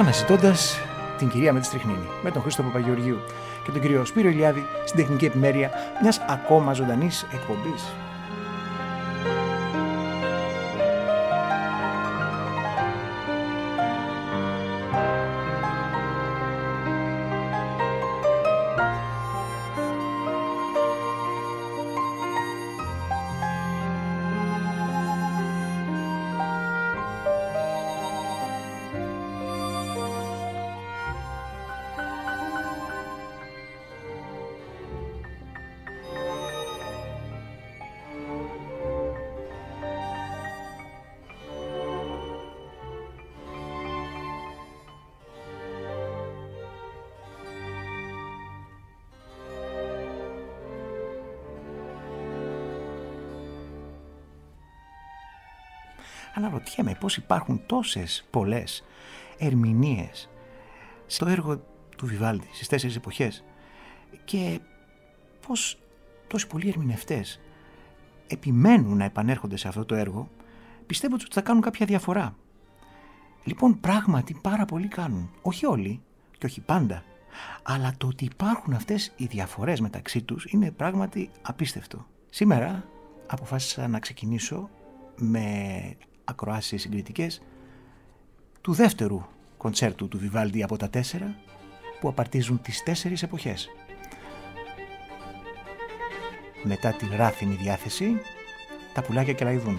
αναζητώντας την κυρία με τη στριχνίνη, με τον Χρήστο Παπαγεωργίου και τον κύριο Σπύρο Ηλιάδη στην τεχνική επιμέρεια μιας ακόμα ζωντανής εκπομπής. Αναρωτιέμαι πώς υπάρχουν τόσες πολλές ερμηνείες στο έργο του Βιβάλντι, στις 4 εποχές, και πώς τόσοι πολλοί ερμηνευτές επιμένουν να επανέρχονται σε αυτό το έργο, πιστεύω ότι θα κάνουν κάποια διαφορά. Λοιπόν, πράγματι πάρα πολλοί κάνουν, όχι όλοι και όχι πάντα, αλλά το ότι υπάρχουν αυτές οι διαφορές μεταξύ τους είναι πράγματι απίστευτο. Σήμερα αποφάσισα να ξεκινήσω με ακροάσεις συγκριτικές του δεύτερου κοντσέρτου του Βιβάλντι από τα 4, που απαρτίζουν τις 4 εποχές. Μετά τη ράθινη διάθεση, τα πουλάκια κελαϊδούν.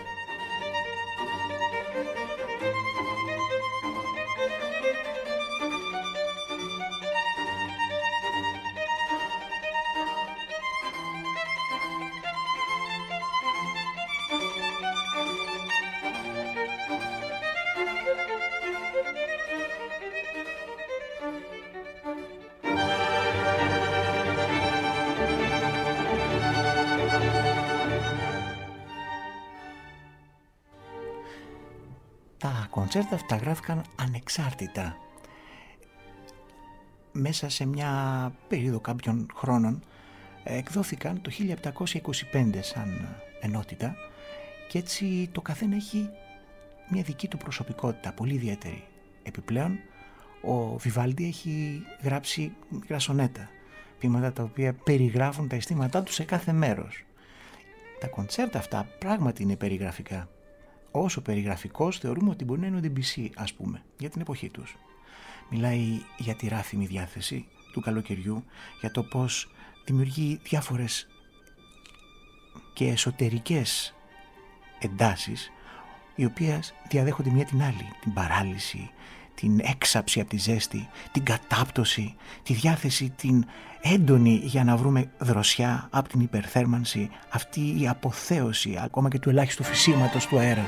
Τα κοντσέρτα αυτά γράφηκαν ανεξάρτητα μέσα σε μια περίοδο κάποιων χρόνων. Εκδόθηκαν το 1725 σαν ενότητα και έτσι το καθένα έχει μια δική του προσωπικότητα πολύ ιδιαίτερη. Επιπλέον ο Βιβάλντι έχει γράψει μικρά σονέτα, ποίηματα τα οποία περιγράφουν τα αισθήματά του σε κάθε μέρος. Τα κοντσέρτα αυτά πράγματι είναι περιγραφικά. Όσο περιγραφικός θεωρούμε ότι μπορεί να είναι ο Debussy, ας πούμε, για την εποχή τους. Μιλάει για τη ράθιμη διάθεση του καλοκαιριού, για το πώς δημιουργεί διάφορες και εσωτερικές εντάσεις, οι οποίες διαδέχονται μία την άλλη. Την παράλυση, την έξαψη από τη ζέστη, την κατάπτωση, τη διάθεση την έντονη για να βρούμε δροσιά από την υπερθέρμανση, αυτή η αποθέωση ακόμα και του ελάχιστου φυσήματος του αέρα.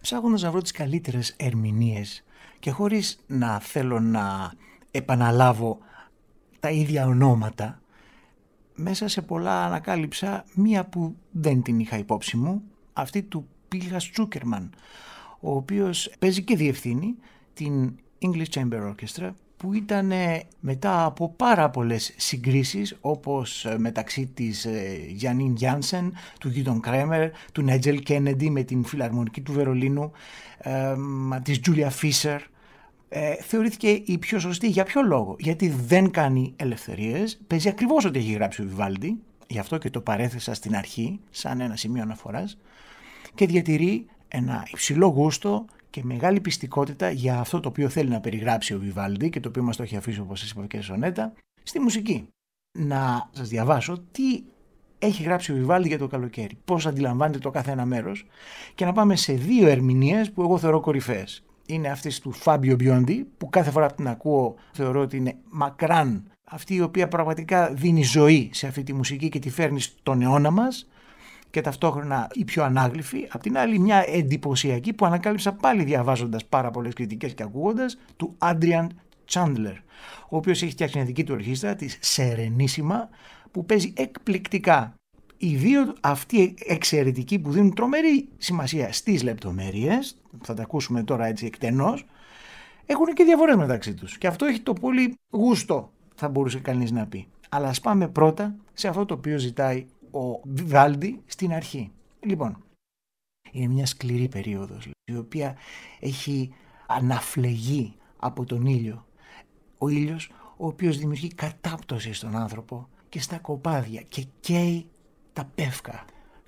ψάχνοντας να βρω τις καλύτερες ερμηνείες και χωρίς να θέλω να επαναλάβω τα ίδια ονόματα, μέσα σε πολλά ανακάλυψα μία που δεν την είχα υπόψη μου, αυτή του Πίλγας Τσούκερμαν, ο οποίος παίζει και διευθύνει την English Chamber Orchestra, που ήταν μετά από πάρα πολλές συγκρίσεις, όπως μεταξύ της Γιάννιν Γιάνσεν, του Γκίντον Κρέμερ, του Νέτζελ Κέννεντι με την Φιλαρμονική του Βερολίνου, της Τζούλια Φίσερ, θεωρήθηκε η πιο σωστή. Για ποιο λόγο? Γιατί δεν κάνει ελευθερίες, παίζει ακριβώς ό,τι έχει γράψει ο Βιβάλντι, γι' αυτό και το παρέθεσα στην αρχή σαν ένα σημείο αναφοράς, και διατηρεί ένα υψηλό γούστο και μεγάλη πιστικότητα για αυτό το οποίο θέλει να περιγράψει ο Βιβάλντι και το οποίο μας το έχει αφήσει, όπως σας είπα και Σονέτα, στη μουσική. Να σας διαβάσω τι έχει γράψει ο Βιβάλντι για το καλοκαίρι, πώς αντιλαμβάνεται το κάθε ένα μέρος, και να πάμε σε δύο ερμηνείες που εγώ θεωρώ κορυφαίες. Είναι αυτή του Φάμπιο Μπιόντι, που κάθε φορά που την ακούω θεωρώ ότι είναι μακράν αυτή η οποία πραγματικά δίνει ζωή σε αυτή τη μουσική και τη φέρνει στον αιώνα μας, και ταυτόχρονα η πιο ανάγλυφη. Απ' την άλλη, μια εντυπωσιακή που ανακάλυψα πάλι διαβάζοντας πάρα πολλές κριτικές και ακούγοντας, του Adrian Chandler, ο οποίος έχει φτιάξει μια δική του ορχήστρα, τη Serenissima, που παίζει εκπληκτικά. Οι δύο αυτοί εξαιρετικοί που δίνουν τρομερή σημασία στις λεπτομέρειες, θα τα ακούσουμε τώρα έτσι εκτενώς, έχουν και διαφορές μεταξύ τους. Και αυτό έχει το πολύ γούστο, θα μπορούσε κανείς να πει. Αλλά ας πάμε πρώτα σε αυτό το οποίο ζητάει ο Βιβάλντι στην αρχή. Λοιπόν, είναι μια σκληρή περίοδος, η οποία έχει αναφλεγεί από τον ήλιο. Ο ήλιος, ο οποίος δημιουργεί κατάπτωση στον άνθρωπο και στα κοπάδια και καίει τα πεύκα.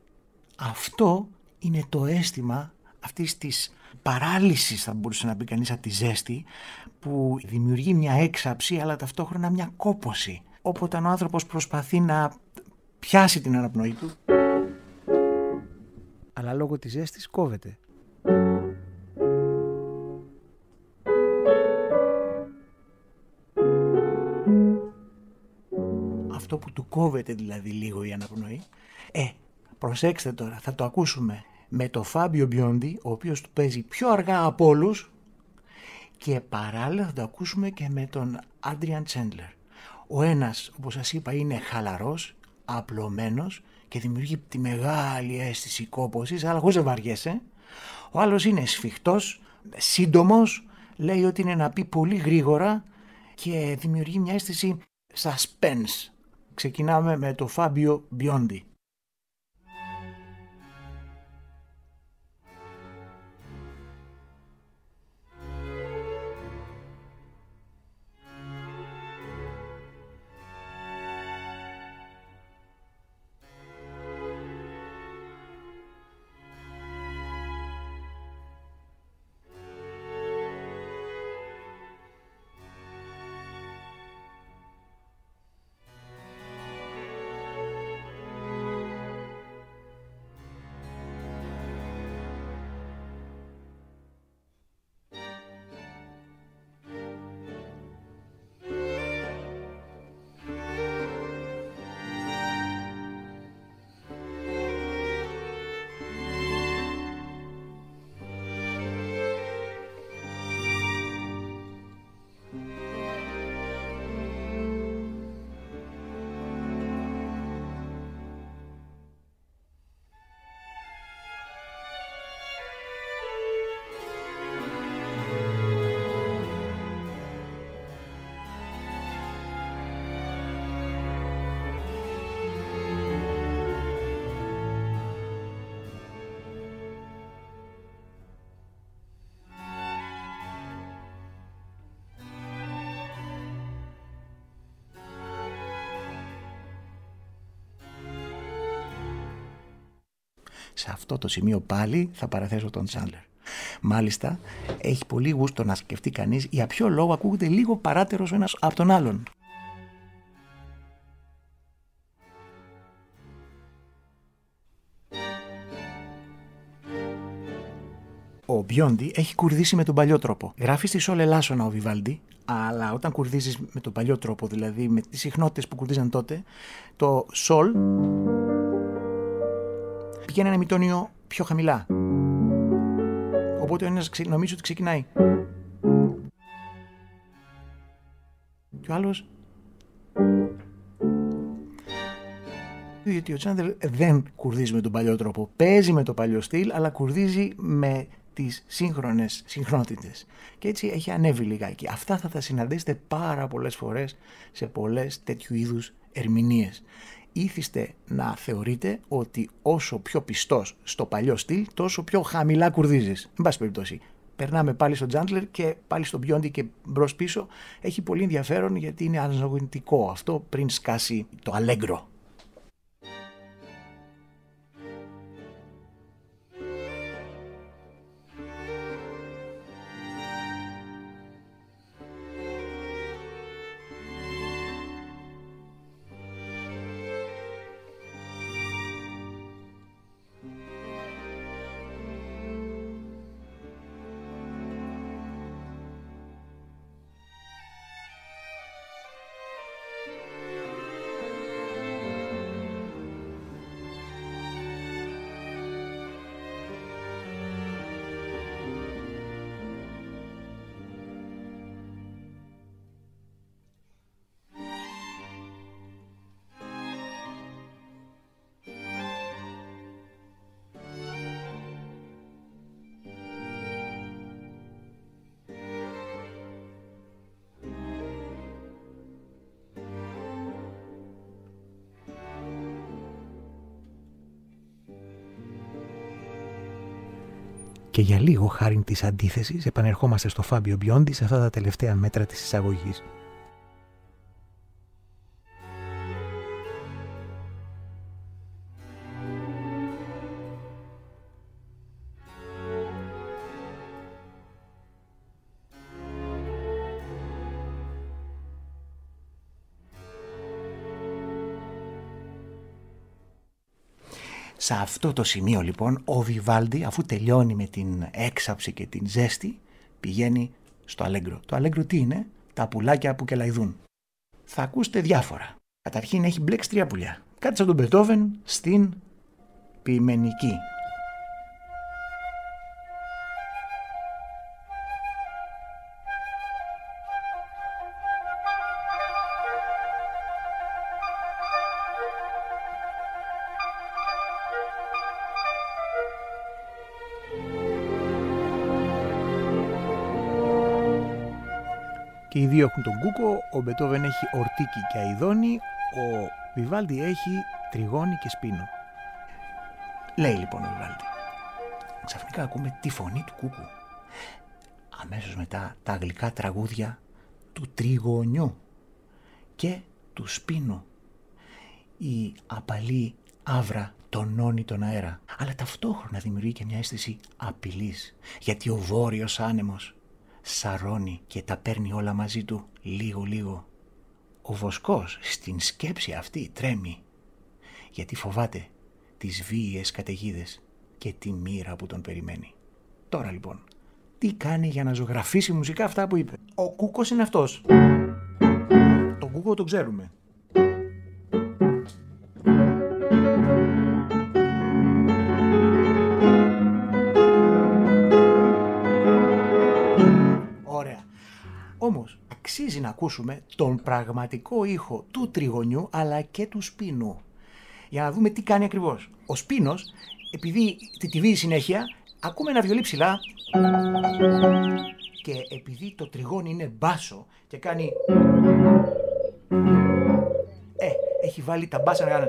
Αυτό είναι το αίσθημα αυτής της παράλυσης, θα μπορούσε να πει κανείς, από τη ζέστη, που δημιουργεί μια έξαψη αλλά ταυτόχρονα μια κόπωση. Όποτε ο άνθρωπος προσπαθεί να πιάσει την αναπνοή του, αλλά λόγω της ζέστης κόβεται. Αυτό που του κόβεται δηλαδή λίγο η αναπνοή. Προσέξτε τώρα, θα το ακούσουμε με το Φάμπιο Μπιόντι, ο οποίος του παίζει πιο αργά από όλους, και παράλληλα θα το ακούσουμε και με τον Adrian Chandler. Ο ένας, όπως σας είπα, είναι χαλαρός, απλωμένος και δημιουργεί τη μεγάλη αίσθηση κόπωσης, αλλά χωρίς να βαριέσαι. Ο άλλος είναι σφιχτός, σύντομος, λέει ότι είναι να πει πολύ γρήγορα και δημιουργεί μια αίσθηση suspense. Ξεκινάμε με το Φάμπιο Μπιόντι. Σε αυτό το σημείο πάλι θα παραθέσω τον Τσάντλερ. Μάλιστα, έχει πολύ γούστο να σκεφτεί κανείς για ποιο λόγο ακούγεται λίγο παράτερος ο ένας από τον άλλον. Ο Μπιόντι έχει κουρδίσει με τον παλιό τρόπο. Γράφει στη σόλ ελάσσονα ο Βιβάλντι, αλλά όταν κουρδίζεις με τον παλιό τρόπο, δηλαδή με τις συχνότητες που κουρδίζαν τότε, το σόλ πηγαίνει ένα μητώνιο πιο χαμηλά. Οπότε ο ένας νομίζει ότι ξεκινάει και ο άλλος, γιατί ο Τσάντλερ δεν κουρδίζει με τον παλιό τρόπο. Παίζει με το παλιό στυλ, αλλά κουρδίζει με τις σύγχρονες συχνότητες. Και έτσι έχει ανέβει λιγάκι. Αυτά θα τα συναντήσετε πάρα πολλές φορές σε πολλές τέτοιου είδους ερμηνείες. Ήθιστε να θεωρείτε ότι όσο πιο πιστός στο παλιό στυλ, τόσο πιο χαμηλά κουρδίζεις. Εν πάση περιπτώσει. Περνάμε πάλι στο Τσάντλερ και πάλι στον Μπιόντι και μπρος πίσω. Έχει πολύ ενδιαφέρον γιατί είναι αναζωογονητικό αυτό πριν σκάσει το αλέγκρο. Και για λίγο, χάριν της αντίθεσης, επανερχόμαστε στο Φάμπιο Μπιόντι σε αυτά τα τελευταία μέτρα της εισαγωγής. Σε αυτό το σημείο λοιπόν ο Βιβάλντι, αφού τελειώνει με την έξαψη και την ζέστη, πηγαίνει στο αλέγκρο. Το αλέγκρο τι είναι? Τα πουλάκια που κελαϊδούν. Θα ακούσετε διάφορα. Καταρχήν έχει μπλέξει 3 πουλιά. Κάτι σαν τον Μπετόβεν στην ποιημενική. Και οι δύο έχουν τον κούκο, ο Μπετόβεν έχει ορτίκι και αηδόνι, ο Βιβάλντι έχει τριγώνι και σπίνο. Λέει λοιπόν ο Βιβάλντι. Ξαφνικά ακούμε τη φωνή του κούκου. Αμέσως μετά τα αγγλικά τραγούδια του τριγωνιού και του σπίνου. Η απαλή άβρα τονώνει τον αέρα, αλλά ταυτόχρονα δημιουργεί και μια αίσθηση απειλής, γιατί ο βόρειος άνεμος σαρώνει και τα παίρνει όλα μαζί του λίγο-λίγο. Ο βοσκός στην σκέψη αυτή τρέμει, γιατί φοβάται τις βίαιες καταιγίδες και τη μοίρα που τον περιμένει. Τώρα λοιπόν, τι κάνει για να ζωγραφίσει μουσικά αυτά που είπε? Ο κούκος είναι αυτός. Τον κούκο τον ξέρουμε. Όμως αξίζει να ακούσουμε τον πραγματικό ήχο του τριγωνιού αλλά και του σπίνου για να δούμε τι κάνει ακριβώς. Ο σπίνος, επειδή τιτιβεί συνέχεια, ακούμε ένα βιολί ψηλά και επειδή το τριγώνι είναι μπάσο και κάνει έχει βάλει τα μπάσα να κάνει.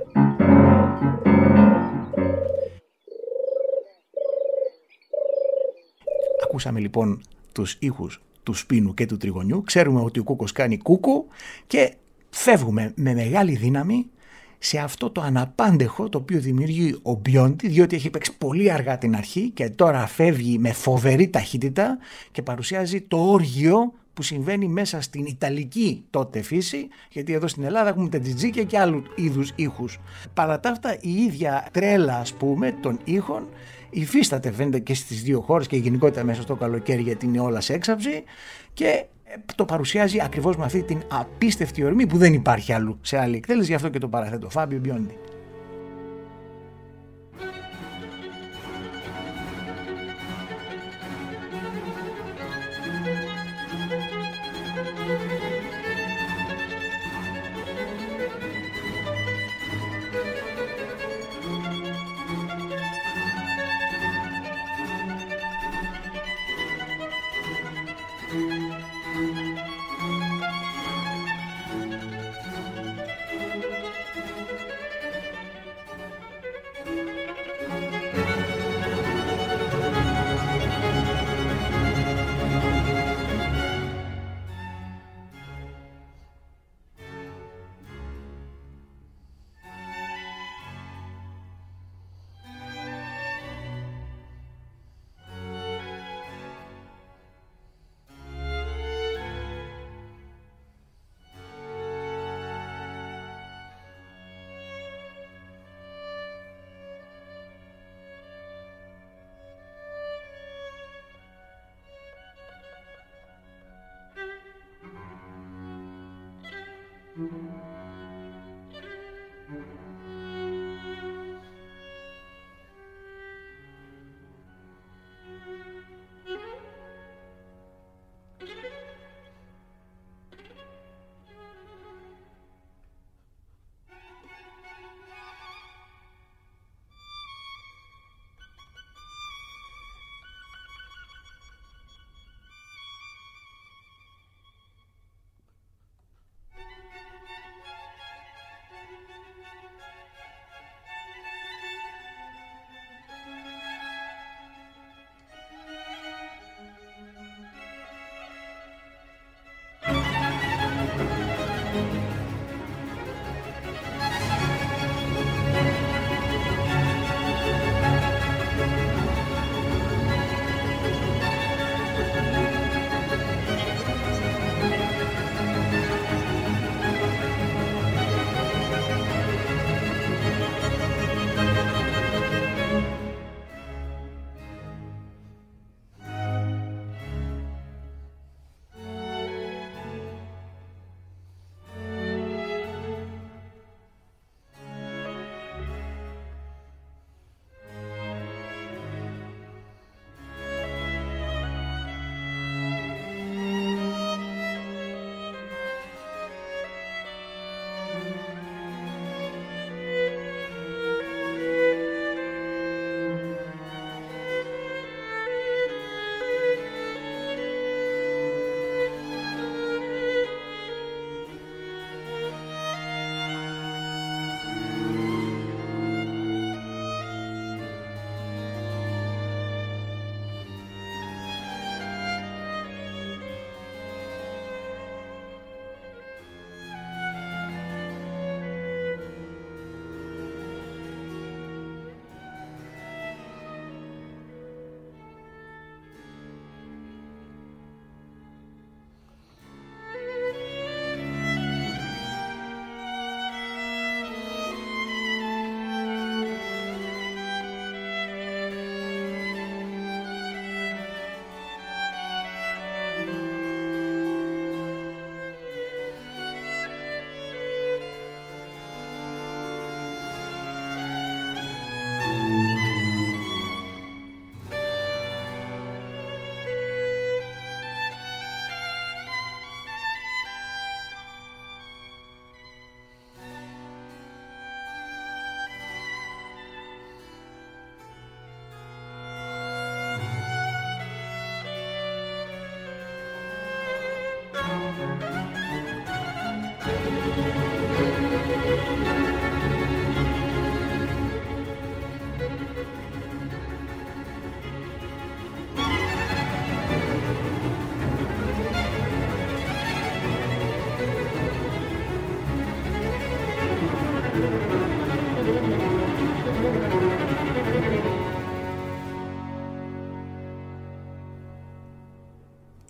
Ακούσαμε λοιπόν τους ήχους του σπίνου και του τριγωνιού, ξέρουμε ότι ο κούκος κάνει κούκο και φεύγουμε με μεγάλη δύναμη σε αυτό το αναπάντεχο το οποίο δημιουργεί ο Μπιόντι, διότι έχει παίξει πολύ αργά την αρχή και τώρα φεύγει με φοβερή ταχύτητα και παρουσιάζει το όργιο που συμβαίνει μέσα στην Ιταλική τότε φύση, γιατί εδώ στην Ελλάδα έχουμε τα τζιτζίκια και άλλου είδους ήχους. Παρά τα αυτά η ίδια τρέλα, ας πούμε, των ήχων υφίσταται φαίνεται και στις δύο χώρες και γενικότερα μέσα στο καλοκαίρι, γιατί είναι όλα σε έξαψη, και το παρουσιάζει ακριβώς με αυτή την απίστευτη ορμή που δεν υπάρχει αλλού σε άλλη εκτέλεση, γι' αυτό και το παραθέτω. Φάμπιο Μπιόντι.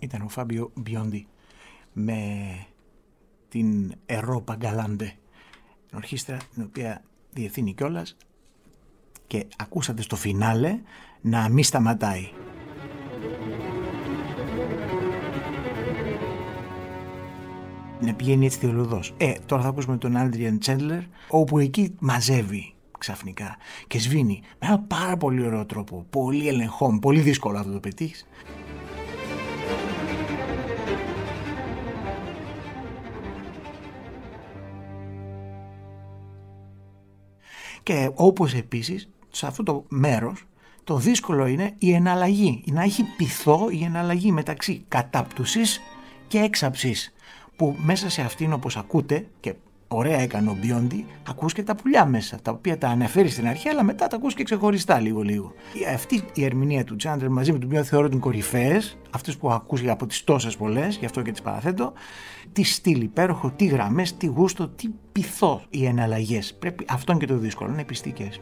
Ήταν ο Φάμπιο Μπιόντι με την Europa Galante, την ορχήστρα την οποία διευθύνει κιόλας, και ακούσατε στο φινάλε να μη σταματάει. Να πηγαίνει έτσι θελωδώς. Τώρα θα ακούσουμε τον Adrian Chandler, όπου εκεί μαζεύει ξαφνικά και σβήνει με ένα πάρα πολύ ωραίο τρόπο, πολύ ελεγχόμενο, πολύ δύσκολο αυτό το πετύχεις. Και όπως επίσης σε αυτό το μέρος το δύσκολο είναι η εναλλαγή, να έχει πειθό η εναλλαγή μεταξύ κατάπτουσης και έξαψης, που μέσα σε αυτήν, όπως ακούτε, και ωραία έκανε ο Μπιόντι, ακούς και τα πουλιά μέσα, τα οποία τα αναφέρει στην αρχή, αλλά μετά τα ακούς και ξεχωριστά λίγο. Αυτή η ερμηνεία του Chandler μαζί με τον Μπιόντι θεωρώ την κορυφαίες, αυτές που ακούς από τις τόσες πολλές, γι' αυτό και τις παραθέτω. Τι στυλ υπέροχο, τι γραμμές, τι γούστο, τι πειθό οι εναλλαγές. Πρέπει, αυτό είναι και το δύσκολο, είναι πιστικές.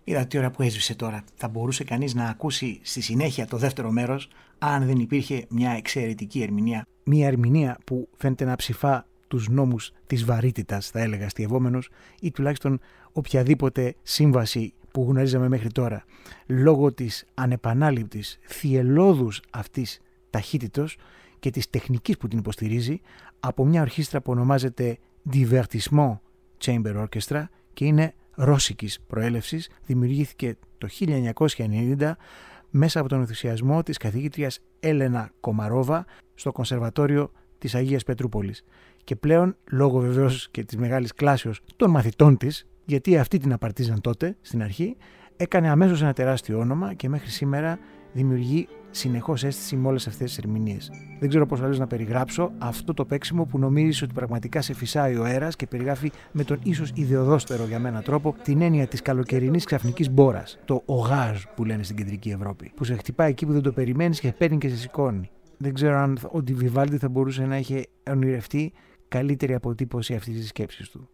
Είδα τι ώρα που έσβησε τώρα. Θα μπορούσε κανείς να ακούσει στη συνέχεια το δεύτερο μέρος, αν δεν υπήρχε μια εξαιρετική ερμηνεία. Μια ερμηνεία που φαίνεται να ψηφά τους νόμους της βαρύτητας, θα έλεγα αστειευόμενος, ή τουλάχιστον οποιαδήποτε σύμβαση που γνωρίζαμε μέχρι τώρα. Λόγω της ανεπανάληπτης, θυελώδους αυτής ταχύτητος και της τεχνικής που την υποστηρίζει, από μια ορχήστρα που ονομάζεται Divertissement Chamber Orchestra και είναι ρώσικης προέλευσης, δημιουργήθηκε το 1990 μέσα από τον ενθουσιασμό της καθηγήτριας Έλενα Κομαρόβα στο Κονσερβατόριο της Αγίας Πετρούπολης. Και πλέον, λόγω βεβαίως και της μεγάλης κλάσεως των μαθητών της, γιατί αυτοί την απαρτίζαν τότε στην αρχή, έκανε αμέσως ένα τεράστιο όνομα και μέχρι σήμερα δημιουργεί συνεχώς αίσθηση με όλες αυτές τις ερμηνείες. Δεν ξέρω πώς αλλιώς να περιγράψω αυτό το παίξιμο που νομίζεις ότι πραγματικά σε φυσάει ο αέρας και περιγράφει με τον ίσως ιδεοδόστερο για μένα τρόπο την έννοια της καλοκαιρινής ξαφνικής μπόρας, το ογάζ που λένε στην κεντρική Ευρώπη, που σε χτυπάει εκεί που δεν το περιμένεις και παίρνει και σε σηκώνει. Δεν ξέρω αν ο Βιβάλντι θα μπορούσε να είχε ονειρευτεί καλύτερη αποτύπωση αυτής της σκέψης του.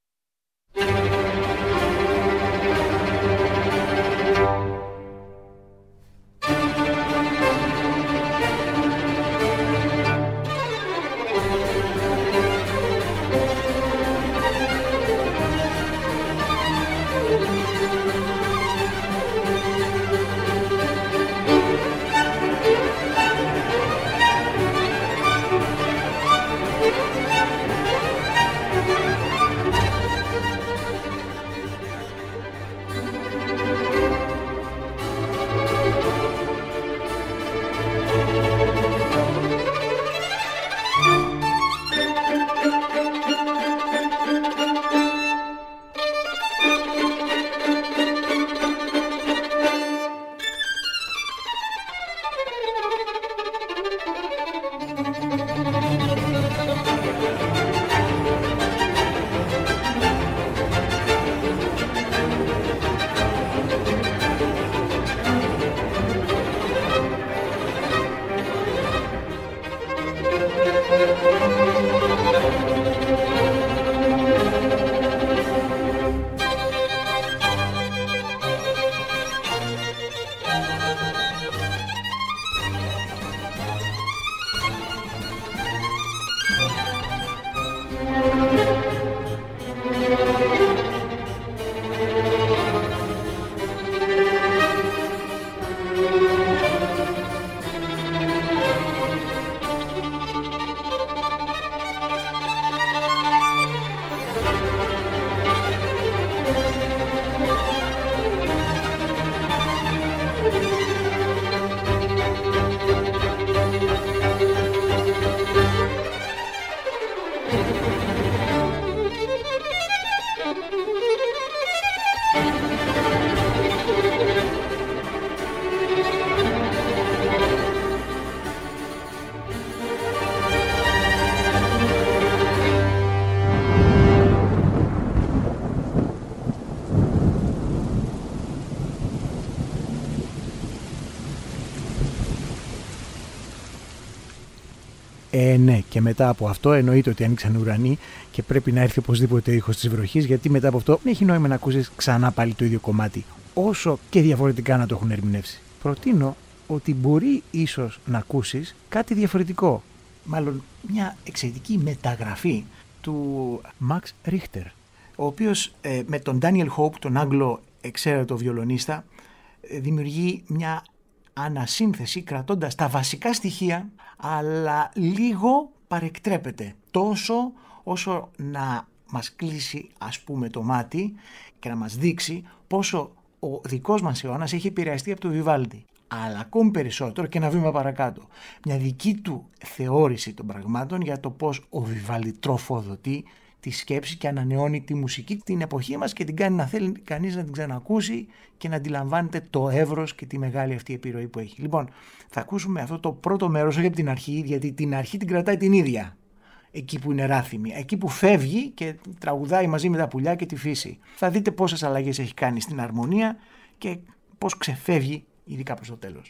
Ναι, και μετά από αυτό εννοείται ότι άνοιξαν ουρανοί και πρέπει να έρθει οπωσδήποτε ο ήχος της βροχής, γιατί μετά από αυτό δεν έχει νόημα να ακούσεις ξανά πάλι το ίδιο κομμάτι, όσο και διαφορετικά να το έχουν ερμηνεύσει. Προτείνω ότι μπορεί ίσως να ακούσεις κάτι διαφορετικό, μάλλον μια εξαιρετική μεταγραφή του Max Richter, ο οποίος με τον Daniel Hope, τον Άγγλο εξαίρετο βιολονίστα, δημιουργεί μια ανασύνθεση κρατώντας τα βασικά στοιχεία, αλλά λίγο παρεκτρέπεται, τόσο όσο να μας κλείσει ας πούμε το μάτι και να μας δείξει πόσο ο δικός μας αιώνας έχει επηρεαστεί από το Βιβάλντι, αλλά ακόμη περισσότερο και ένα βήμα παρακάτω, μια δική του θεώρηση των πραγμάτων για το πώς ο Βιβάλντι τροφοδοτεί τη σκέψη και ανανεώνει τη μουσική την εποχή μας και την κάνει να θέλει κανείς να την ξανακούσει και να αντιλαμβάνεται το εύρος και τη μεγάλη αυτή επιρροή που έχει. Λοιπόν, θα ακούσουμε αυτό το πρώτο μέρος, όχι από την αρχή, γιατί την αρχή την κρατάει την ίδια. Εκεί που είναι ράθυμη, εκεί που φεύγει και τραγουδάει μαζί με τα πουλιά και τη φύση. Θα δείτε πόσες αλλαγές έχει κάνει στην αρμονία και πώς ξεφεύγει, ειδικά προς το τέλος.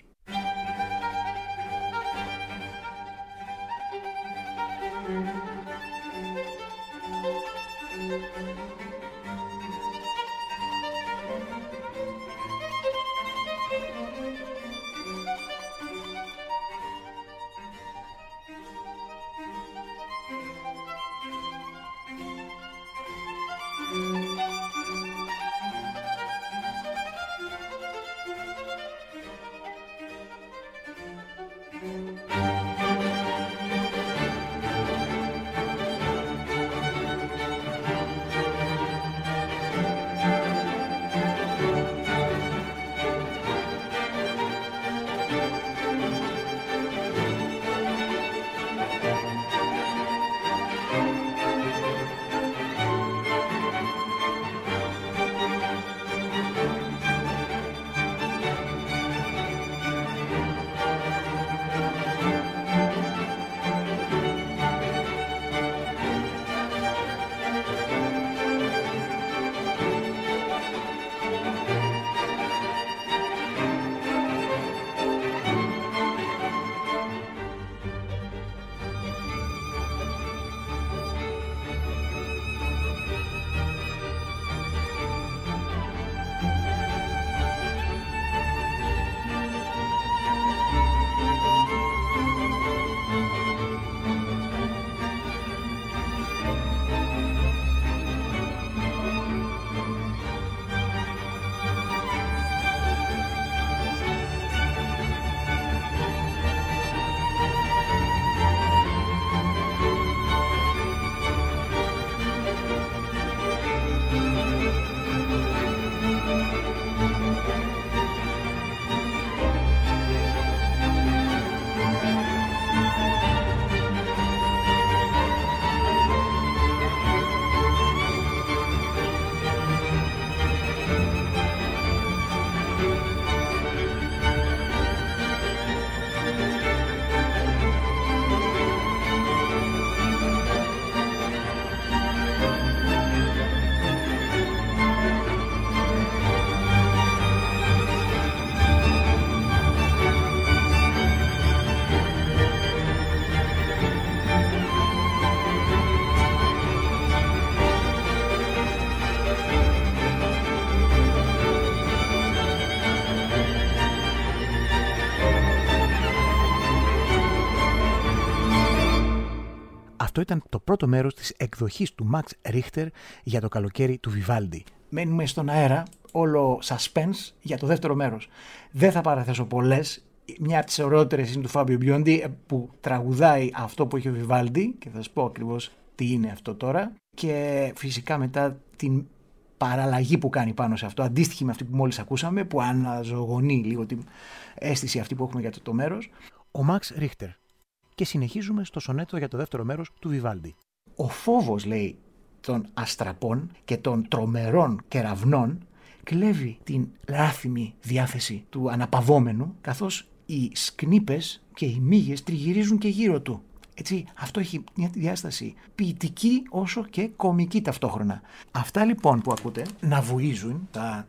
Αυτό ήταν το πρώτο μέρος της εκδοχής του Max Richter για το καλοκαίρι του Vivaldi. Μένουμε στον αέρα, όλο suspense για το δεύτερο μέρος. Δεν θα παραθέσω πολλές. Μια από τις ωραιότερες είναι του Φάμπιο Μπιόντι που τραγουδάει αυτό που έχει ο Vivaldi και θα σας πω ακριβώς τι είναι αυτό τώρα. Και φυσικά μετά την παραλλαγή που κάνει πάνω σε αυτό, αντίστοιχη με αυτή που μόλις ακούσαμε, που αναζωογονεί λίγο την αίσθηση αυτή που έχουμε για το μέρος, ο Max Richter. Και συνεχίζουμε στο σονέτο για το δεύτερο μέρος του Vivaldi. Ο φόβος, λέει, των αστραπών και των τρομερών κεραυνών κλέβει την λάθιμη διάθεση του αναπαυόμενου, καθώς οι σκνίπες και οι μύγες τριγυρίζουν και γύρω του. Έτσι, αυτό έχει μια διάσταση ποιητική όσο και κομική ταυτόχρονα. Αυτά λοιπόν που ακούτε να βουίζουν τα...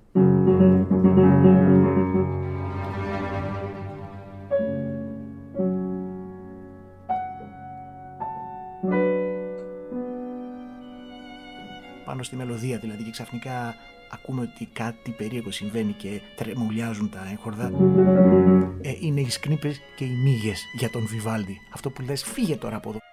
πάνω στη μελωδία δηλαδή, και ξαφνικά ακούμε ότι κάτι περίεργο συμβαίνει και τρεμουλιάζουν τα έγχορδα. Είναι οι σκνίπες και οι μύγες για τον Vivaldi. Αυτό που λες, φύγε τώρα από εδώ.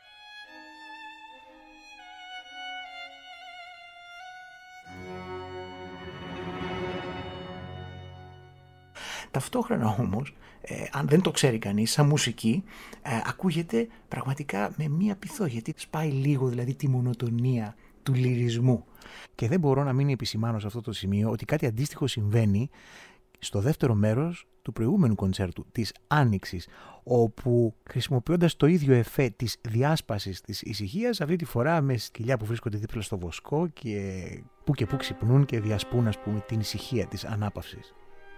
Ταυτόχρονα όμως, αν δεν το ξέρει κανείς, σαν μουσική, ακούγεται πραγματικά με μία πειθό, γιατί σπάει λίγο δηλαδή τη μονοτονία του λυρισμού. Και δεν μπορώ να μην επισημάνω σε αυτό το σημείο ότι κάτι αντίστοιχο συμβαίνει στο δεύτερο μέρος του προηγούμενου κοντσέρτου, της Άνοιξης, όπου χρησιμοποιώντας το ίδιο εφέ της διάσπασης της ησυχίας, αυτή τη φορά με σκυλιά που βρίσκονται δίπλα στο βοσκό και που ξυπνούν και διασπούν, ας πούμε, την ησυχία της ανάπαυσης.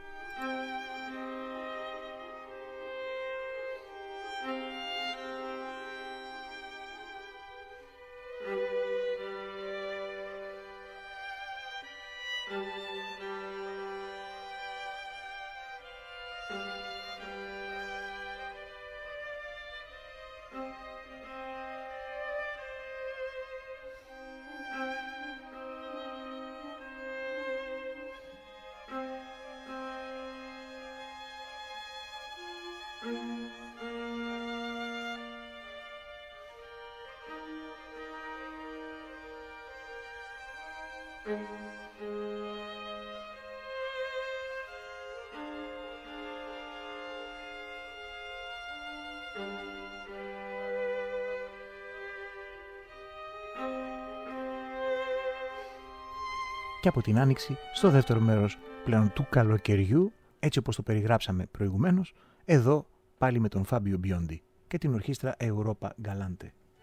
Και από την Άνοιξη στο δεύτερο μέρος πλέον του καλοκαιριού, έτσι όπως το περιγράψαμε προηγουμένως, εδώ πάλι με τον Φάμπιο Μπιόντι και την ορχήστρα Europa Galante.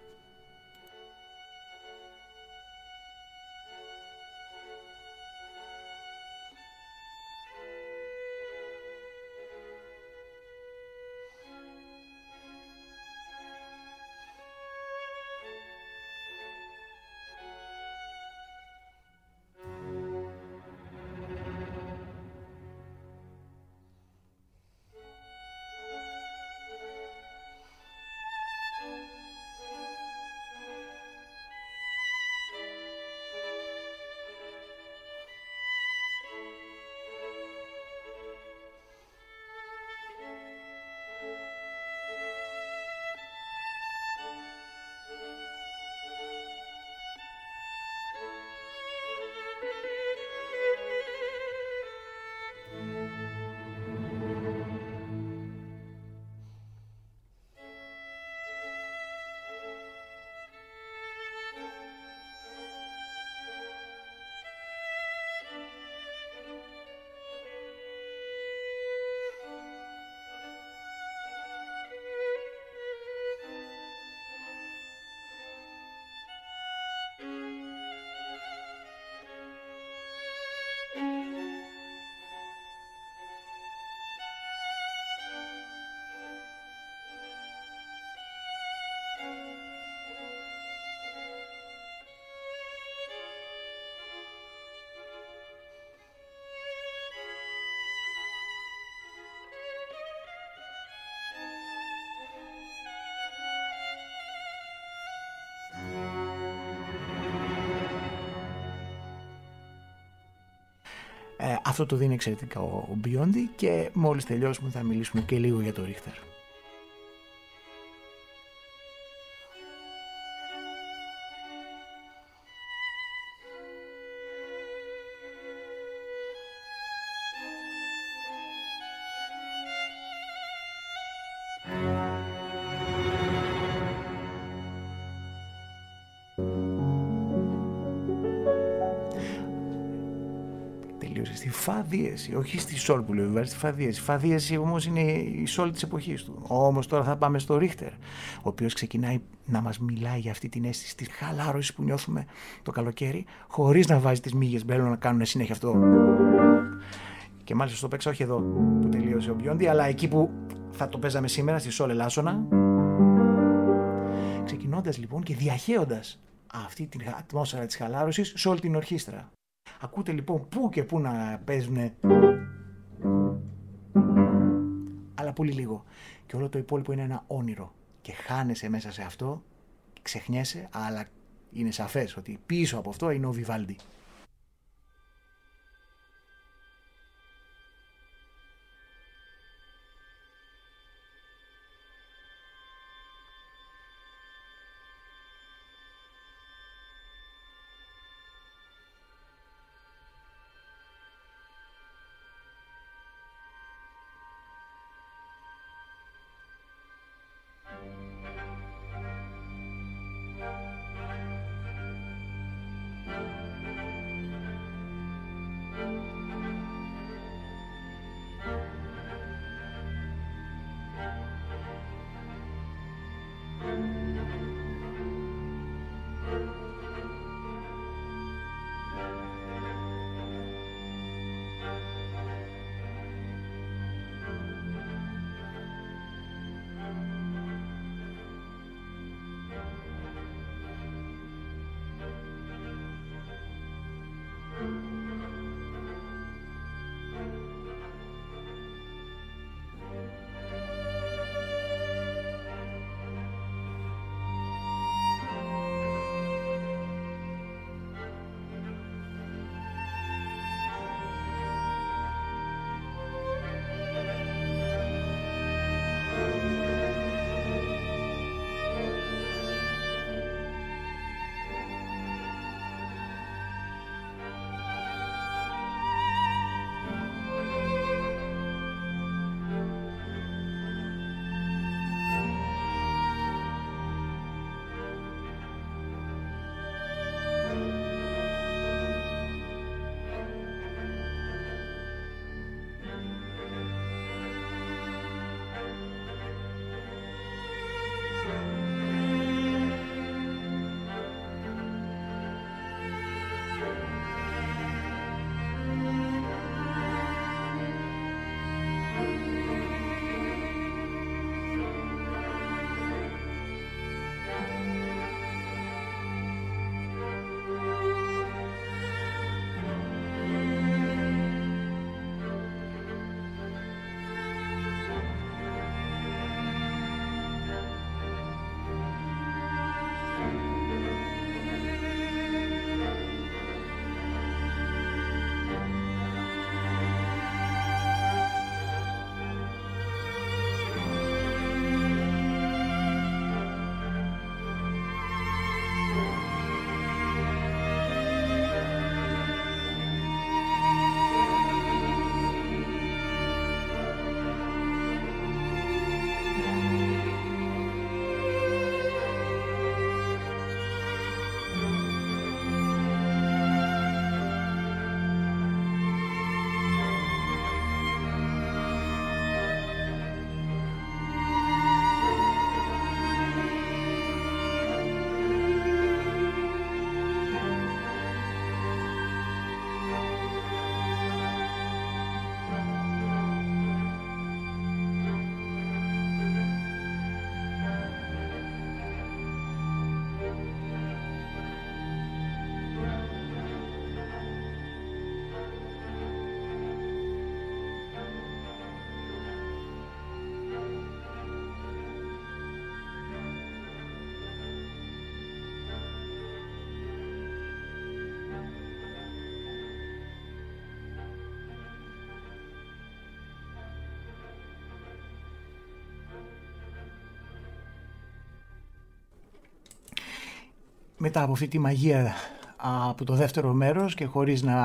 Αυτό το δίνει εξαιρετικά ο Μπιόντι και μόλις τελειώσουμε θα μιλήσουμε και λίγο για το Ρίχτερ. τελείωσε στη φα δίεση, όχι στη σόλ που λέει ο Βιβάλντι, στη φα δίεση. Η φα δίεση όμως είναι η σόλ της εποχής του. Όμως τώρα θα πάμε στο Ρίχτερ, ο οποίος ξεκινάει να μας μιλάει για αυτή την αίσθηση της χαλάρωσης που νιώθουμε το καλοκαίρι, χωρίς να βάζει τις μύγες μπέλο να κάνουν συνέχεια αυτό. Και μάλιστα στο παίξα όχι εδώ που τελείωσε ο Μπιόντι, αλλά εκεί που θα το παίζαμε σήμερα, στη σόλ ελάσσονα. Ξεκινώντας λοιπόν και διαχέοντας αυτή την ατμόσφαιρα της χαλάρωσης σε όλη την ορχήστρα. Ακούτε λοιπόν πού και πού να παίζουνε, αλλά πολύ λίγο. Και όλο το υπόλοιπο είναι ένα όνειρο. Και χάνεσαι μέσα σε αυτό, ξεχνιέσαι, αλλά είναι σαφές ότι πίσω από αυτό είναι ο Βιβάλντι. μετά από αυτή τη μαγεία από το δεύτερο μέρος και χωρίς να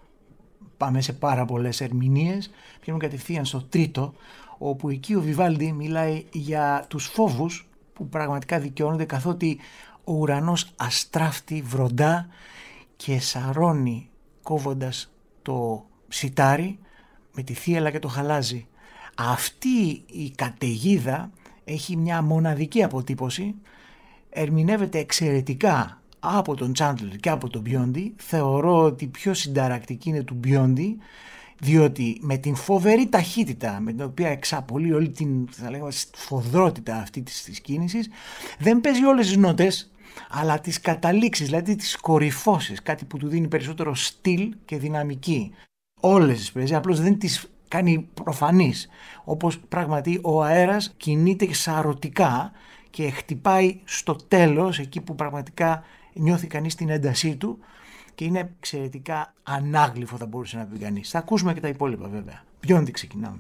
πάμε σε πάρα πολλές ερμηνείες, πηγαίνουμε κατευθείαν στο τρίτο, όπου εκεί ο Βιβάλντι μιλάει για τους φόβους που πραγματικά δικαιώνονται, καθότι ο ουρανός αστράφτει, βροντά και σαρώνει, κόβοντας το σιτάρι με τη θύελλα και το χαλάζι. Αυτή η καταιγίδα έχει μια μοναδική αποτύπωση, ερμηνεύεται εξαιρετικά από τον Chandler και από τον Μπιόντι. Θεωρώ ότι πιο συνταρακτική είναι του Μπιόντι, διότι με την φοβερή ταχύτητα με την οποία εξαπολύει όλη την, θα λέγαμε, σφοδρότητα αυτή της κίνησης, δεν παίζει όλες τις νότες, αλλά τις καταλήξεις, δηλαδή τις κορυφώσεις, κάτι που του δίνει περισσότερο στυλ και δυναμική. Όλες τις παίζει, απλώς δεν τις κάνει προφανείς, όπως πραγματι ο αέρας κινείται σαρωτικά και χτυπάει στο τέλος, εκεί που πραγματικά νιώθει κανείς την έντασή του, και είναι εξαιρετικά ανάγλυφο, θα μπορούσε να πει κανείς. Θα ακούσουμε και τα υπόλοιπα βέβαια. Μπιόντι ξεκινάμε.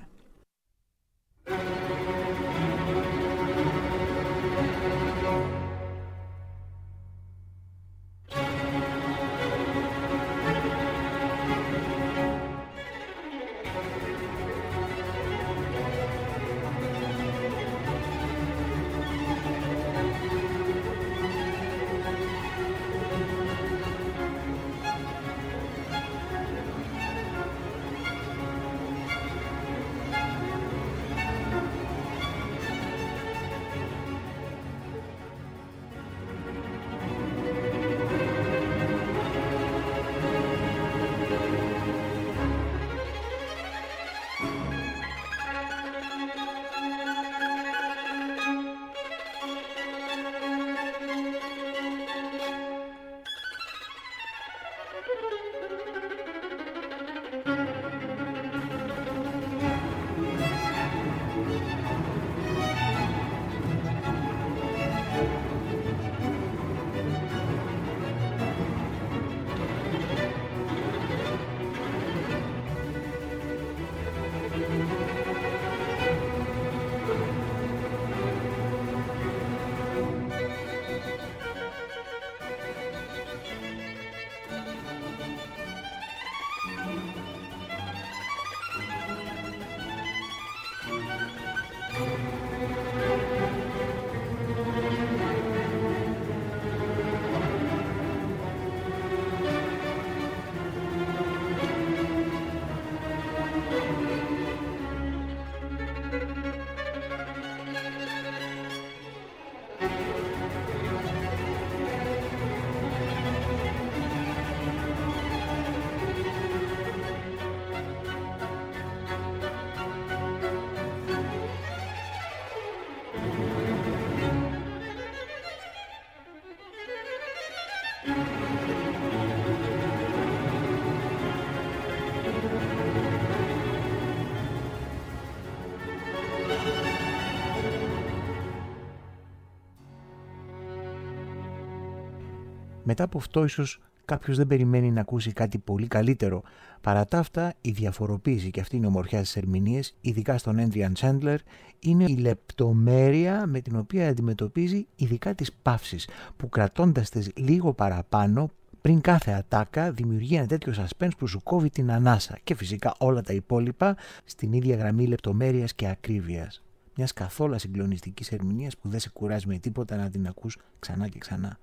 Μετά από αυτό ίσως κάποιος δεν περιμένει να ακούσει κάτι πολύ καλύτερο. Παρά τα αυτά, η διαφοροποίηση, και αυτή είναι η ομορφιά της ερμηνείας, ειδικά στον Adrian Chandler, είναι η λεπτομέρεια με την οποία αντιμετωπίζει ειδικά τις παύσεις, που κρατώντας τις λίγο παραπάνω πριν κάθε ατάκα δημιουργεί ένα τέτοιο suspense που σου κόβει την ανάσα, και φυσικά όλα τα υπόλοιπα στην ίδια γραμμή λεπτομέρειας και ακρίβειας. Μιας καθόλου συγκλονιστικής ερμηνείας που δεν σε κουράζει με τίποτα να την ακούς ξανά και ξανά.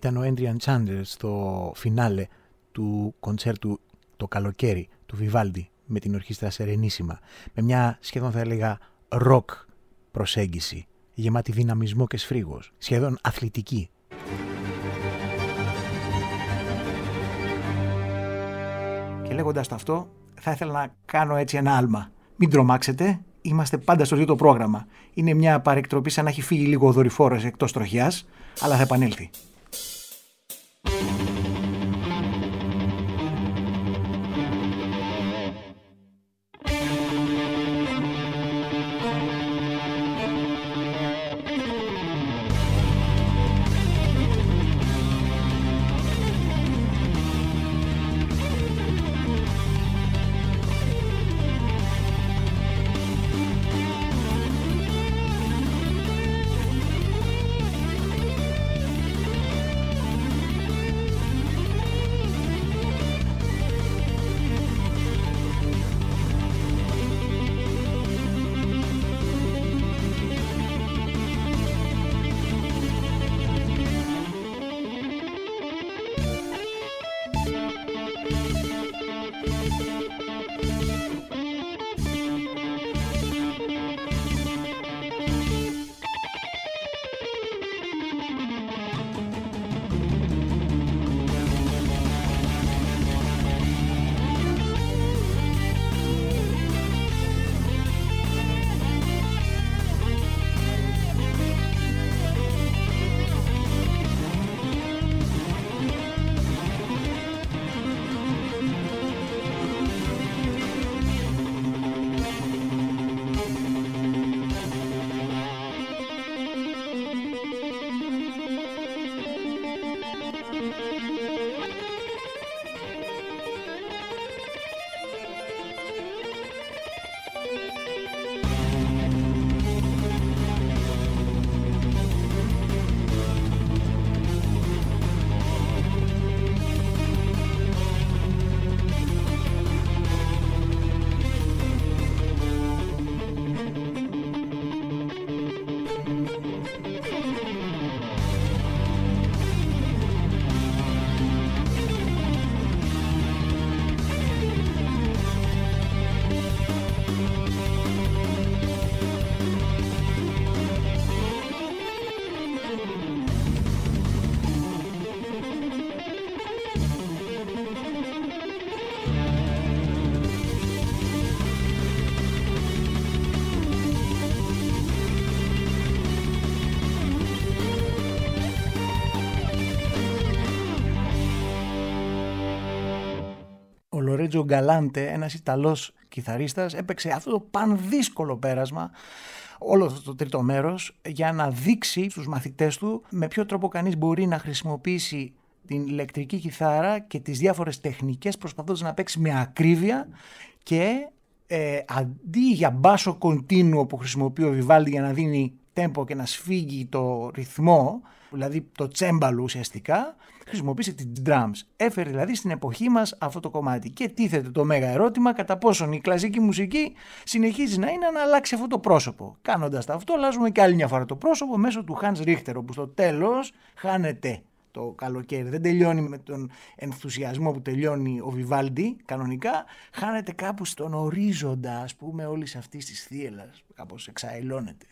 ήταν ο Adrian Chandler στο φινάλε του κοντσέρτου το καλοκαίρι του Βιβάλντι με την ορχήστρα Serenissima, με μια σχεδόν θα έλεγα ροκ προσέγγιση, γεμάτη δυναμισμό και σφρίγος, σχεδόν αθλητική. Και λέγοντας το αυτό, θα ήθελα να κάνω έτσι ένα άλμα. Μην τρομάξετε, είμαστε πάντα στο ίδιο το πρόγραμμα. Είναι μια παρεκτροπή σαν να έχει φύγει λίγο ο δορυφόρος εκτός τροχιάς, αλλά θα επανέλθει. Ο Λορέτζο Γκαλάντε, ένας Ιταλός κιθαρίστας, έπαιξε αυτό το πανδύσκολο πέρασμα όλο αυτό το τρίτο μέρος για να δείξει στους μαθητές του με ποιο τρόπο κανείς μπορεί να χρησιμοποιήσει την ηλεκτρική κιθάρα και τις διάφορες τεχνικές προσπαθώντας να παίξει με ακρίβεια και αντί για μπάσο κοντίνουο που χρησιμοποιεί ο Βιβάλντι για να δίνει τέμπο και να σφίγγει το ρυθμό, δηλαδή το τσέμπαλο ουσιαστικά, χρησιμοποίησε τις drums. Έφερε δηλαδή στην εποχή μας αυτό το κομμάτι. Και τίθεται το μέγα ερώτημα κατά πόσον η κλασική μουσική συνεχίζει να είναι να αλλάξει αυτό το πρόσωπο. Κάνοντας αυτό, αλλάζουμε και άλλη μια φορά το πρόσωπο μέσω του Hans Richter, όπου στο τέλος χάνεται το καλοκαίρι. Δεν τελειώνει με τον ενθουσιασμό που τελειώνει ο Βιβάλντι κανονικά, χάνεται κάπου στον ορίζοντα, ας πούμε, όλης αυτής της θύελλας, κάπως εξαελώνεται.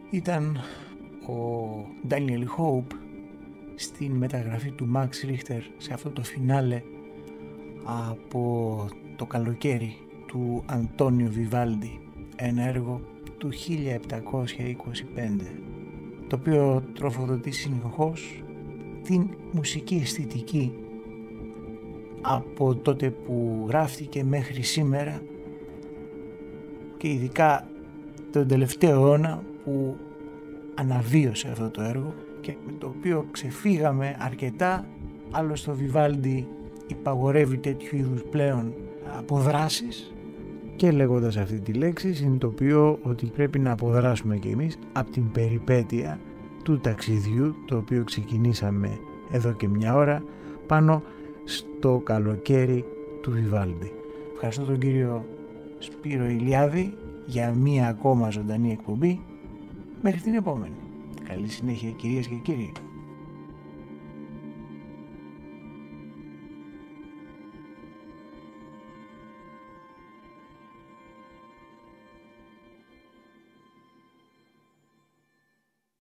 ήταν ο Daniel Hope στην μεταγραφή του Max Richter σε αυτό το φινάλε από το καλοκαίρι του Αντώνιο Βιβάλντι, ένα έργο του 1725, το οποίο τροφοδοτεί συνεχώς την μουσική αισθητική από τότε που γράφτηκε μέχρι σήμερα και ειδικά τον τελευταίο αιώνα που αναβίωσε αυτό το έργο και με το οποίο ξεφύγαμε αρκετά. Άλλωστε ο Βιβάλντι υπαγορεύει τέτοιου είδους πλέον αποδράσεις και λέγοντας αυτή τη λέξη συνειδητοποιώ ότι πρέπει να αποδράσουμε κι εμείς από την περιπέτεια του ταξιδιού το οποίο ξεκινήσαμε εδώ και μια ώρα πάνω στο καλοκαίρι του Βιβάλντι. Ευχαριστώ τον κύριο Σπύρο Ηλιάδη για μία ακόμα ζωντανή εκπομπή. Μέχρι την επόμενη. Καλή συνέχεια κυρίες και κύριοι.